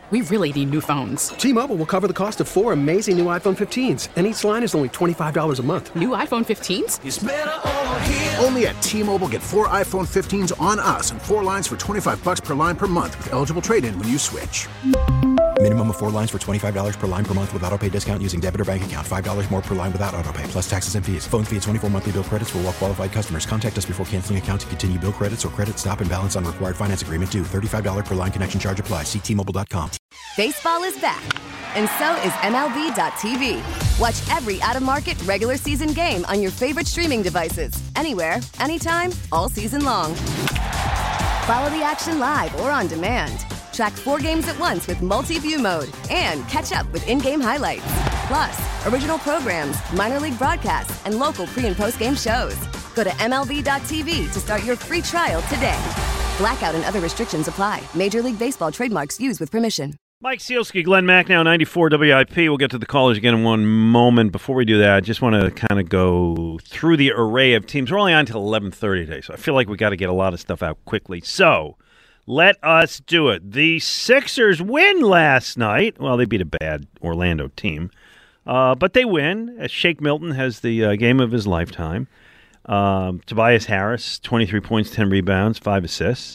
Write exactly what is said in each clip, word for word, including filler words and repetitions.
we really need new phones. T-Mobile will cover the cost of four amazing new iPhone fifteens, and each line is only twenty-five dollars a month. New iPhone fifteens? It's better over here. Only at T-Mobile, get four iPhone fifteens on us and four lines for twenty-five dollars per line per month with eligible trade-in when you switch. Minimum of four lines for twenty-five dollars per line per month with autopay discount using debit or bank account. five dollars more per line without autopay, plus taxes and fees. Phone fee at twenty-four monthly bill credits for well-qualified customers. Contact us before canceling account to continue bill credits or credit stop and balance on required finance agreement due. thirty-five dollars per line connection charge applies. See T Mobile dot com. Baseball is back, and so is M L B dot T V. Watch every out-of-market regular season game on your favorite streaming devices. Anywhere, anytime, all season long. Follow the action live or on demand. Track four games at once with multi-view mode and catch up with in-game highlights. Plus, original programs, minor league broadcasts, and local pre- and post-game shows. Go to M L B dot T V to start your free trial today. Blackout and other restrictions apply. Major League Baseball trademarks used with permission. Mike Sealski, Glenn Macnow, ninety-four W I P. We'll get to the callers again in one moment. Before we do that, I just want to kind of go through the array of teams. We're only on until eleven thirty today, so I feel like we got to get a lot of stuff out quickly. So let us do it. The Sixers win last night. Well, they beat a bad Orlando team, uh, but they win. As Shake Milton has the uh, game of his lifetime. Um, Tobias Harris, twenty-three points, ten rebounds, five assists.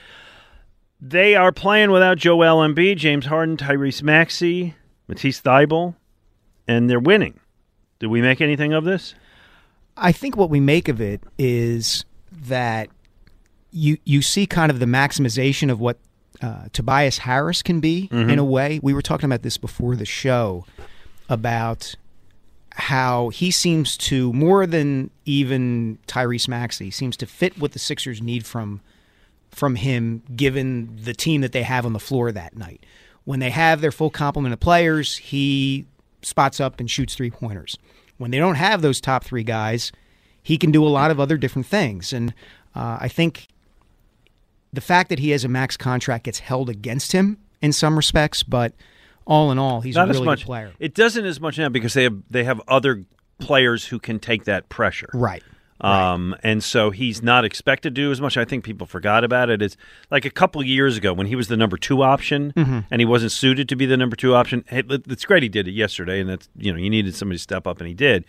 They are playing without Joel Embiid, James Harden, Tyrese Maxey, Matisse Thybulle, and they're winning. Did we make anything of this? I think what we make of it is that you you see kind of the maximization of what uh, Tobias Harris can be, mm-hmm. in a way. We were talking about this before the show, about how he seems to, more than even Tyrese Maxey, seems to fit what the Sixers need from from him, given the team that they have on the floor that night. When they have their full complement of players, he spots up and shoots three-pointers. When they don't have those top three guys, he can do a lot of other different things. And uh, I think the fact that he has a max contract gets held against him in some respects, but all in all, he's Not a really as much. good player. It doesn't as much now because they have they have other players who can take that pressure. Right. Um, right. And so he's not expected to do as much. I think people forgot about it. It's like a couple years ago when he was the number two option, mm-hmm. and he wasn't suited to be the number two option. It's great he did it yesterday, and that's, you know, you needed somebody to step up, and he did.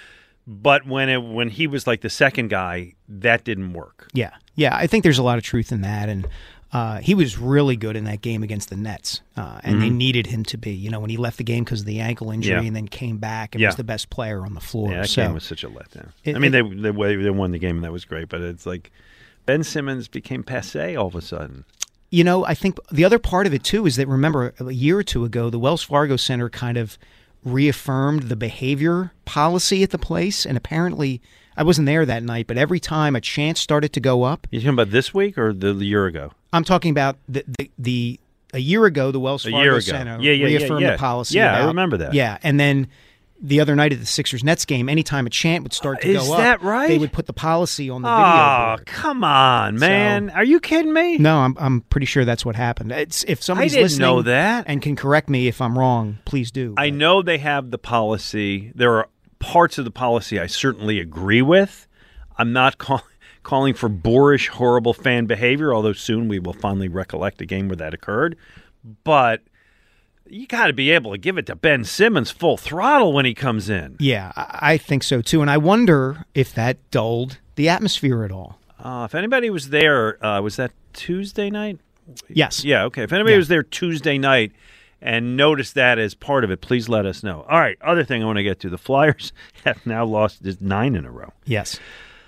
But when it, when he was like the second guy, that didn't work. Yeah, yeah, I think there's a lot of truth in that, and uh, he was really good in that game against the Nets, uh, and mm-hmm. they needed him to be. You know, when he left the game because of the ankle injury, yeah. and then came back and yeah. was the best player on the floor. Yeah, that so, game was such a letdown. It, I mean, it, they, they they won the game, and that was great, but it's like Ben Simmons became passé all of a sudden. You know, I think the other part of it, too, is that, remember, a year or two ago, the Wells Fargo Center kind of reaffirmed the behavior policy at the place, and apparently, I wasn't there that night, but every time a chance started to go up. You talking about this week or the, the year ago? I'm talking about the the, the a year ago, the Wells Fargo Center yeah, yeah, reaffirmed yeah, yeah. the policy. Yeah, about, I remember that. Yeah, and then the other night at the Sixers-Nets game, anytime a chant would start to Is go up, that right? they would put the policy on the oh, video board. Come on, man. So, are you kidding me? No, I'm I'm pretty sure that's what happened. It's, if somebody's I didn't listening know that. and can correct me if I'm wrong, please do. I but. know they have the policy. There are parts of the policy I certainly agree with. I'm not call, calling for boorish, horrible fan behavior, although soon we will finally recollect a game where that occurred. But you got to be able to give it to Ben Simmons full throttle when he comes in. Yeah, I think so, too. And I wonder if that dulled the atmosphere at all. Uh, if anybody was there, uh, was that Tuesday night? Yes. Yeah, okay. If anybody yeah. was there Tuesday night and noticed that as part of it, please let us know. All right, other thing I want to get to. The Flyers have now lost just nine in a row. Yes.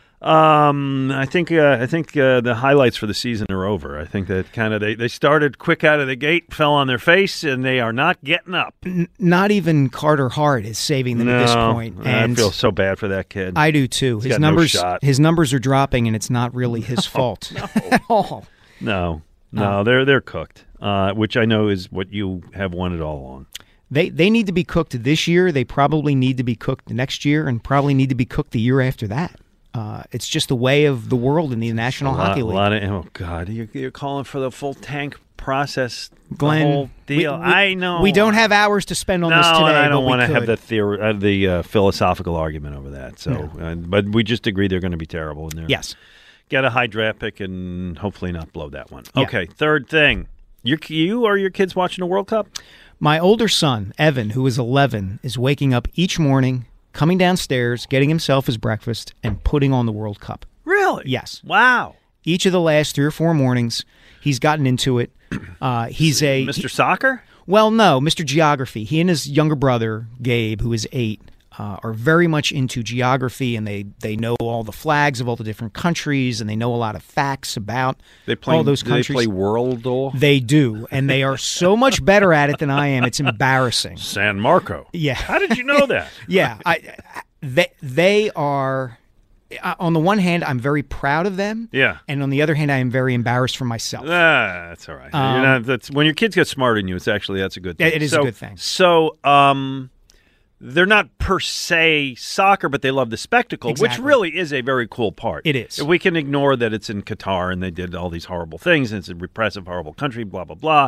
Um, I think uh, I think uh, the highlights for the season are over. I think that kind of they, they started quick out of the gate, fell on their face, and they are not getting up. N- not even Carter Hart is saving them no, at this point. And I feel so bad for that kid. I do too. He's his got numbers, no shot. his numbers are dropping, and it's not really his no, fault no. at all. No, no, no, they're they're cooked. Uh, which I know is what you have wanted all along. They they need to be cooked this year. They probably need to be cooked next year, and probably need to be cooked the year after that. Uh, it's just the way of the world in the National lot, Hockey League. A lot of oh god, you're, you're calling for the full tank process, Glenn, the whole deal. We, we, I know we don't have hours to spend on no, this today. and I don't want to have the theory, uh, the uh, philosophical argument over that. So, no. uh, but we just agree they're going to be terrible. And yes, get a high draft pick and hopefully not blow that one. Yeah. Okay, third thing. You, you or your kids watching the World Cup? My older son, Evan, who is eleven, is waking up each morning, coming downstairs, getting himself his breakfast, and putting on the World Cup. Really? Yes. Wow. Each of the last three or four mornings, he's gotten into it. Uh, he's a Mister he- Soccer? Well, no, Mister Geography. He and his younger brother, Gabe, who is eight, uh, are very much into geography, and they, they know all the flags of all the different countries, and they know a lot of facts about They play, all those do countries. they play World? They do, and they are so much better at it than I am. It's embarrassing. San Marco. Yeah. How did you know that? Yeah, I, they they are. uh, On the one hand, I'm very proud of them. Yeah. And on the other hand, I am very embarrassed for myself. Ah, that's all right. Um, You're not, that's, when your kids get smarter than you, it's actually, that's a good thing. It is a So- good thing. So, um, they're not per se soccer, but they love the spectacle, which Exactly. really is a very cool part. It is. If we can ignore that it's in Qatar and they did all these horrible things and it's a repressive, horrible country, blah, blah, blah.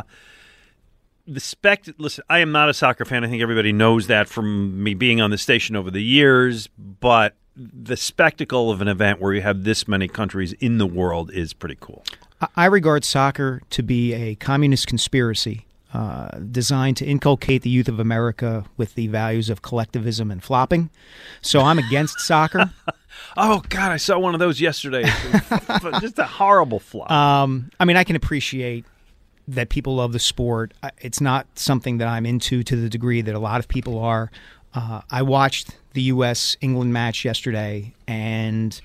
The spect. Listen, I am not a soccer fan. I think everybody knows that from me being on the station over the years. But the spectacle of an event where you have this many countries in the world is pretty cool. I- I regard soccer to be a communist conspiracy uh, designed to inculcate the youth of America with the values of collectivism and flopping. So I'm against soccer. Oh God, I saw one of those yesterday. Just a horrible flop. Um, I mean, I can appreciate that people love the sport. I- It's not something that I'm into to the degree that a lot of people are. Uh, I watched the U S England match yesterday, and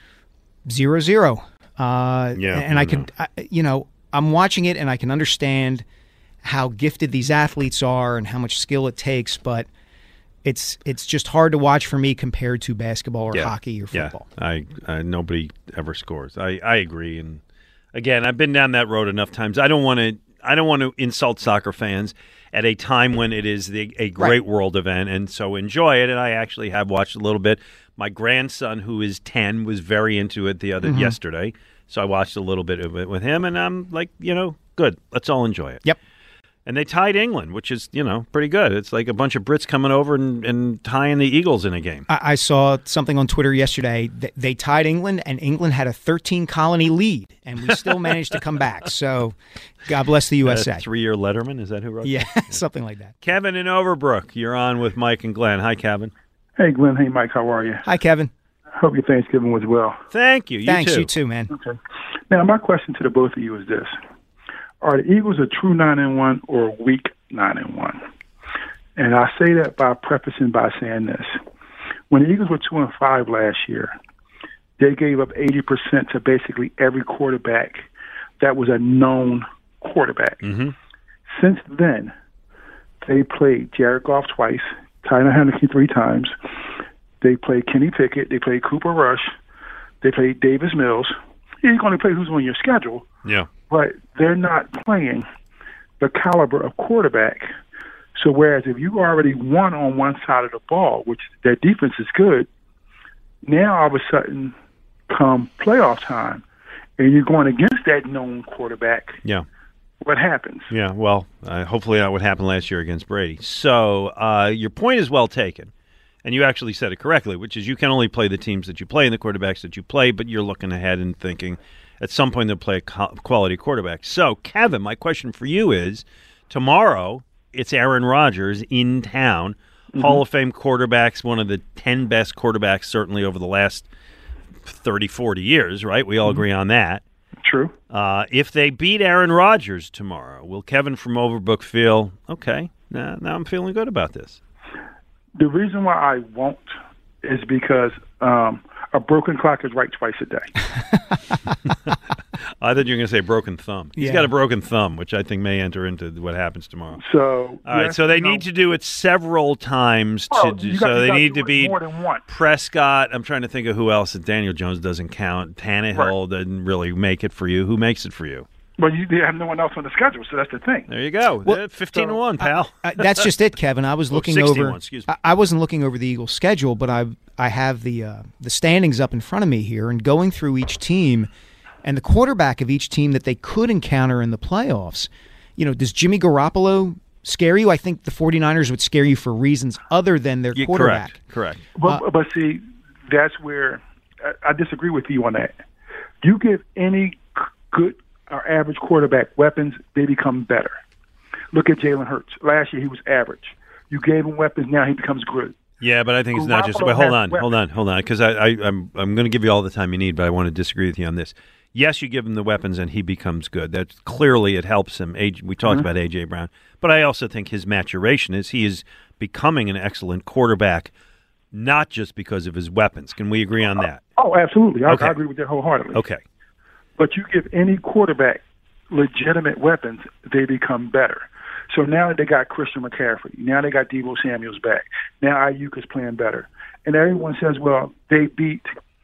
zero zero. Uh, Yeah, and I, I can, I, you know, I'm watching it, and I can understand how gifted these athletes are and how much skill it takes, but it's it's just hard to watch for me compared to basketball or Yeah. hockey or football. Yeah, I, I nobody ever scores. I, I agree, and again, I've been down that road enough times. I don't want to I don't want to insult soccer fans at a time when it is the, a great Right. world event, and so enjoy it. And I actually have watched a little bit. My grandson, who is ten, was very into it the other Mm-hmm. yesterday, so I watched a little bit of it with him, and I'm like, you know, good. Let's all enjoy it. Yep. And they tied England, which is, you know, pretty good. It's like a bunch of Brits coming over and, and tying the Eagles in a game. I, I saw something on Twitter yesterday that they tied England, and England had a thirteen colony lead, and we still managed to come back. So, God bless the U S A. Uh, three-year Letterman, is that who wrote Yeah, that? something like that. Kevin in Overbrook, you're on with Mike and Glenn. Hi, Kevin. Hey, Glenn. Hey, Mike. How are you? Hi, Kevin. Hope your Thanksgiving was well. Thank you. You Thanks, too. you too, man. Okay. Now, my question to the both of you is this: are the Eagles a true nine and one or a weak nine and one? And I say that by prefacing by saying this: when the Eagles were two and five last year, they gave up eighty percent to basically every quarterback that was a known quarterback. Mm-hmm. Since then, they played Jared Goff twice, Tyler Heineke three times. They played Kenny Pickett. They played Cooper Rush. They played Davis Mills. You're going to play who's on your schedule, Yeah. but they're not playing the caliber of quarterback. So whereas if you already won on one side of the ball, which their defense is good, now all of a sudden come playoff time, and you're going against that known quarterback, Yeah. what happens? Yeah. Well, uh, hopefully that would happen last year against Brady. So uh, your point is well taken. And you actually said it correctly, which is you can only play the teams that you play and the quarterbacks that you play, but you're looking ahead and thinking at some point they'll play a quality quarterback. So, Kevin, my question for you is, tomorrow it's Aaron Rodgers in town, mm-hmm. Hall of Fame quarterbacks, one of the ten best quarterbacks certainly over the last thirty, forty years, right? We all mm-hmm. agree on that. True. Uh, if they beat Aaron Rodgers tomorrow, will Kevin from Overbrook feel, okay, now, now I'm feeling good about this? The reason why I won't is because um, a broken clock is right twice a day. I thought you were going to say broken thumb. He's Yeah. got a broken thumb, which I think may enter into what happens tomorrow. So, All right, yes, so they no. need to do it several times. To Oh, do, you got- so you they gotta need do to it be more than once. Prescott. I'm trying to think of who else. Daniel Jones doesn't count. Tannehill didn't really make it for you. Who makes it for you? But you they have no one else on the schedule, so that's the thing. There you go. Well, Uh, fifteen to so- one, pal. Uh, that's just it, Kevin. I was Oh, looking sixty-one, over. excuse me. I, I wasn't looking over the Eagles' schedule, but I I have the uh, the standings up in front of me here, and going through each team and the quarterback of each team that they could encounter in the playoffs. You know, does Jimmy Garoppolo scare you? I think the 49ers would scare you for reasons other than their Yeah, quarterback. correct. Correct. But, Uh, but see, that's where I, I disagree with you on that. You give any c- good our average quarterback weapons, they become better. Look at Jalen Hurts. Last year he was average. You gave him weapons, now he becomes good. Yeah, but I think it's not just. But hold on, hold on, hold on, because I, I, I'm I'm going to give you all the time you need, but I want to disagree with you on this. Yes, you give him the weapons and he becomes good. That's clearly it helps him. A J, we talked mm-hmm. about A J Brown, but I also think his maturation is he is becoming an excellent quarterback, not just because of his weapons. Can we agree on that? Oh, absolutely. I, okay. I agree with that wholeheartedly. Okay, but you give any quarterback legitimate weapons, they become better. So now they got Christian McCaffrey. Now they got Deebo Samuel's back. Now Ayuk is playing better. And everyone says, well, they beat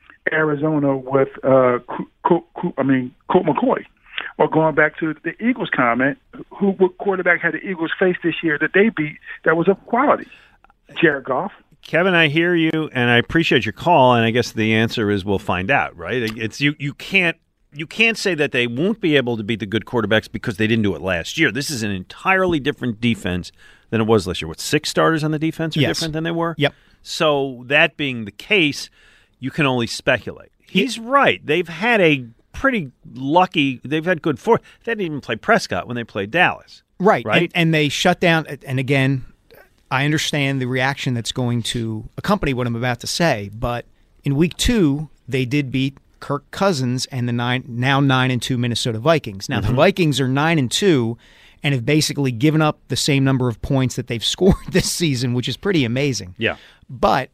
Arizona with, uh, Colt, I mean, Colt McCoy. Or going back to the Eagles comment, who what quarterback had the Eagles face this year that they beat that was of quality? Jared Goff. Kevin, I hear you, and I appreciate your call, and I guess the answer is we'll find out, right? It's you, you can't You can't say that they won't be able to beat the good quarterbacks because they didn't do it last year. This is an entirely different defense than it was last year. What, six starters on the defense are yes. different than they were? Yep. So that being the case, you can only speculate. He's right. They've had a pretty lucky – they've had good – four. They didn't even play Prescott when they played Dallas. Right. Right. And, and they shut down – and again, I understand the reaction that's going to accompany what I'm about to say, but in week two, they did beat – Kirk Cousins and the nine now nine and two Minnesota Vikings. Now mm-hmm. the Vikings are nine and two, and have basically given up the same number of points that they've scored this season, which is pretty amazing. Yeah, but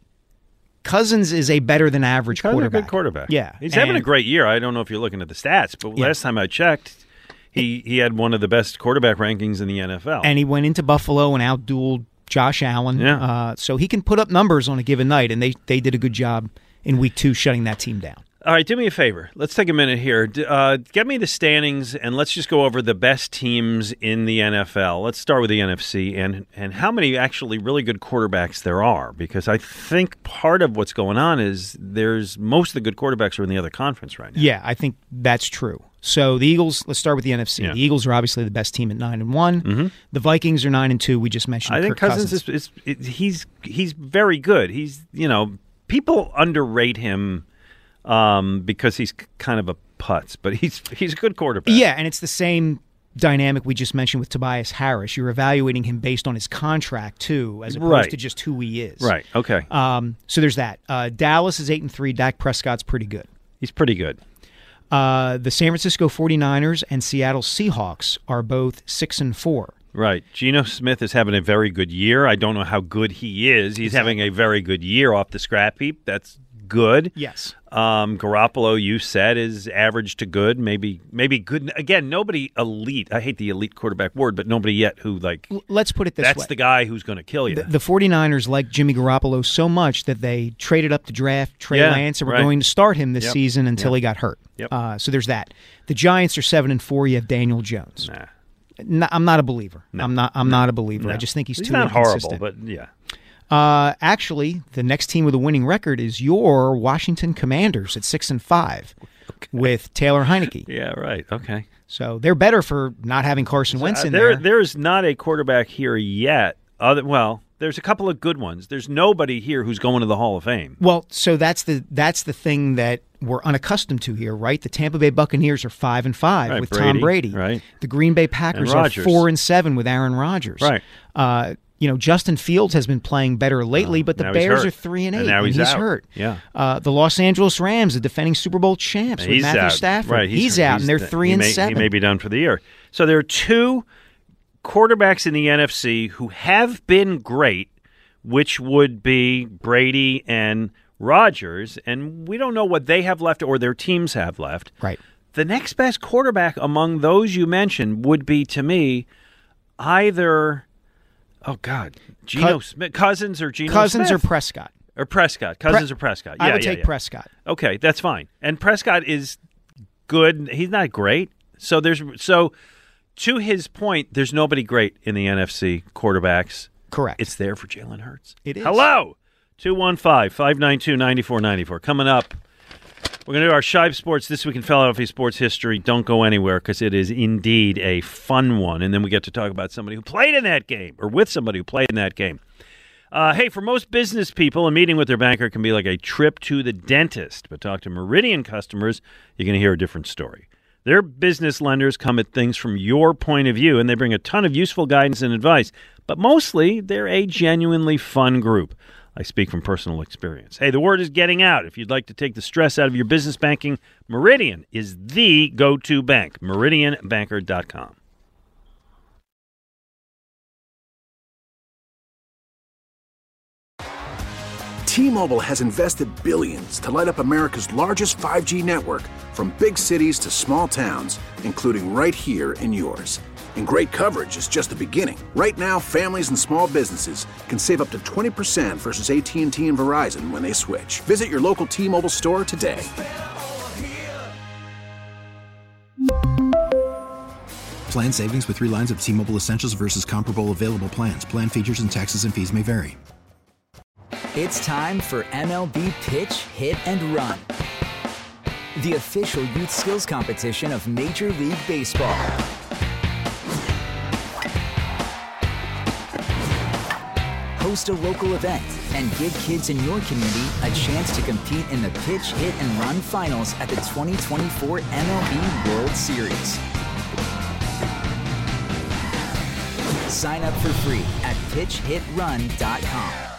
Cousins is a better than average Cousins quarterback. A good quarterback. Yeah, he's and, having a great year. I don't know if you're looking at the stats, but yeah. last time I checked, he he had one of the best quarterback rankings in the N F L, and he went into Buffalo and outdueled Josh Allen. Yeah, uh, so he can put up numbers on a given night, and they they did a good job in week two shutting that team down. All right, do me a favor. Let's take a minute here. Uh, get me the standings, and let's just go over the best teams in the N F L. Let's start with the N F C and and how many actually really good quarterbacks there are, because I think part of what's going on is there's most of the good quarterbacks are in the other conference right now. Yeah, I think that's true. So the Eagles, let's start with the N F C. Yeah. The Eagles are obviously the best team at nine and one. Mm-hmm. The Vikings are nine and two. We just mentioned I think Kirk Cousins, Cousins. is, is, is he's he's very good. He's, you know, people underrate him Um, because he's kind of a putz, but he's he's a good quarterback. Yeah, and it's the same dynamic we just mentioned with Tobias Harris. You're evaluating him based on his contract too, as opposed right. to just who he is. Right. Okay. Um, so there's that. Uh, Dallas is eight and three. Dak Prescott's pretty good. He's pretty good. Uh, the San Francisco forty-niners and Seattle Seahawks are both six and four. Right. Geno Smith is having a very good year. I don't know how good he is. He's exactly. having a very good year off the scrap heap. That's good. Yes. Um, Garoppolo, you said, is average to good. Maybe maybe good. Again, nobody elite. I hate the elite quarterback word, but nobody yet who, like, L- let's put it this that's way. That's the guy who's going to kill you. The, the forty-niners like Jimmy Garoppolo so much that they traded up to draft Trey yeah, Lance and were right. going to start him this yep. season until yep. he got hurt. Yep. Uh, so there's that. The Giants are seven and four. You have Daniel Jones. Nah. No, I'm not a believer. No. I'm not. I'm no. not a believer. No. I just think he's, he's too not horrible, inconsistent. but yeah. Uh, actually, the next team with a winning record is your Washington Commanders at six and five, okay. with Taylor Heineke. Yeah, right. Okay. So they're better for not having Carson Wentz uh, in there. there. There's not a quarterback here yet. Other well, there's a couple of good ones. There's nobody here who's going to the Hall of Fame. Well, so that's the that's the thing that we're unaccustomed to here, right? The Tampa Bay Buccaneers are five and five right, with Brady, Tom Brady. Right. The Green Bay Packers are four and seven with Aaron Rodgers. Right. Uh, you know, Justin Fields has been playing better lately, uh, but the now he's Bears hurt. are three and eight, and now he's, and he's out. hurt. Yeah. Uh, the Los Angeles Rams, the defending Super Bowl champs, with he's Matthew out. Stafford, Right. he's, he's out, he's, and they're three he and may, seven. He may be done for the year. So there are two quarterbacks in the N F C who have been great, which would be Brady and Rodgers, and we don't know what they have left or their teams have left. Right. The next best quarterback among those you mentioned would be, to me, either, oh, God, Geno Co- Smith, Cousins or Geno Cousins Smith. or Prescott. Or Prescott. Cousins Pre- or Prescott. Yeah, I would yeah, take yeah. Prescott. Okay, that's fine. And Prescott is good. He's not great. So there's so to his point, there's nobody great in the N F C quarterbacks. Correct. It's there for Jalen Hurts. It is. Hello. two one five, five nine two, nine four nine four. Coming up, we're going to do our Shive Sports This Week in Philadelphia Sports History. Don't go anywhere because it is indeed a fun one. And then we get to talk about somebody who played in that game or with somebody who played in that game. Uh, hey, for most business people, a meeting with their banker can be like a trip to the dentist. But talk to Meridian customers, you're going to hear a different story. Their business lenders come at things from your point of view, and they bring a ton of useful guidance and advice. But mostly, they're a genuinely fun group. I speak from personal experience. Hey, the word is getting out. If you'd like to take the stress out of your business banking, Meridian is the go-to bank. meridian banker dot com. T-Mobile has invested billions to light up America's largest five G network, from big cities to small towns, including right here in yours. And great coverage is just the beginning. Right now, families and small businesses can save up to twenty percent versus A T and T and Verizon when they switch. Visit your local T-Mobile store today. Plan savings with three lines of T-Mobile Essentials versus comparable available plans. Plan features and taxes and fees may vary. It's time for M L B Pitch, Hit, and Run, the official youth skills competition of Major League Baseball. Host a local event and give kids in your community a chance to compete in the Pitch, Hit, and Run finals at the twenty twenty-four M L B World Series. Sign up for free at pitch hit run dot com.